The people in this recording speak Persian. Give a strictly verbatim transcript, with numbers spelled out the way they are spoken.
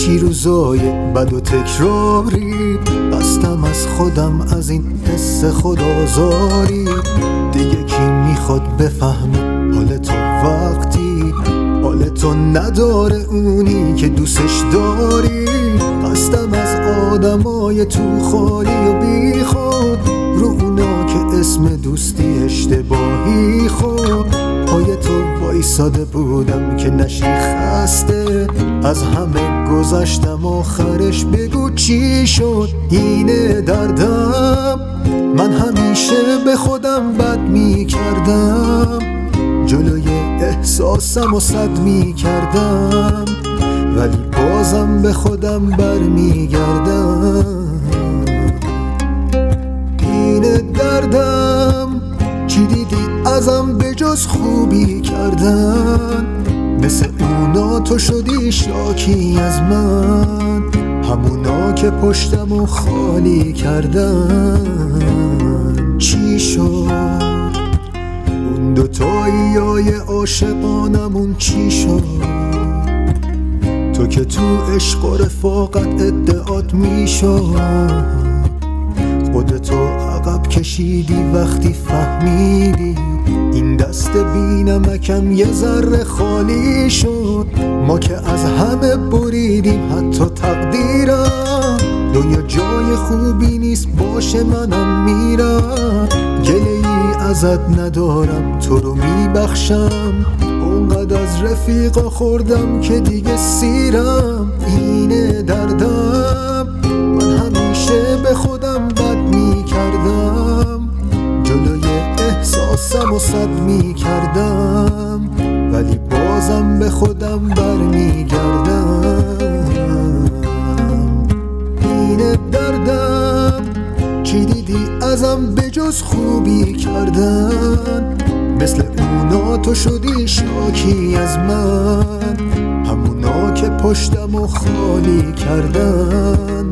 یکی روزای بد و تکراری بستم از خودم از این حس خودآزاری. دیگه کی میخواد بفهمه حال تو وقتی حال تو نداره اونی که دوستش داری. قصدم از آدمای تو خالی و بی خود رو اونا که اسم دوستی اشتباهی خود. پای تو وایساده بودم که نشی خسته، از همه گذشتم آخرش بگو چی شد. اینه دردم، من همیشه به خودم بد می کردم، جلوی احساسم و صد می کردم، ولی بازم به خودم بر می گردم. اینه دردم، چی دیدی ازم به جز خوبی کردن؟ مثل اونا تو شدی شاکی از من، همونا که پشتم و خالی کردن. چی شد اون دوتاییای عاشقانمون؟ چی شد تو که تو عشق و رفاقت ادعات میشد؟ خودتو عقب کشیدی وقتی فهمیدی این دست بی نمکم یه ذره خالی شد. ما که از همه بریدیم حتی تقدیرم، دنیا جای خوبی نیست باشه منم میرم. گله ای ازت ندارم تو رو میبخشم، اونقدر از رفیقا خوردم که دیگه سیرم. اینه دردم، من همیشه به خودم بد میکردم، جلوی احساسم و صد میکردم، ولی بازم به خودم بر میگردم. اینه دردم، چی دیدی ازم به جز خوبی کردن؟ مثل اونا تو شدی شاکی از من، همونا که پشتم و خالی کردن.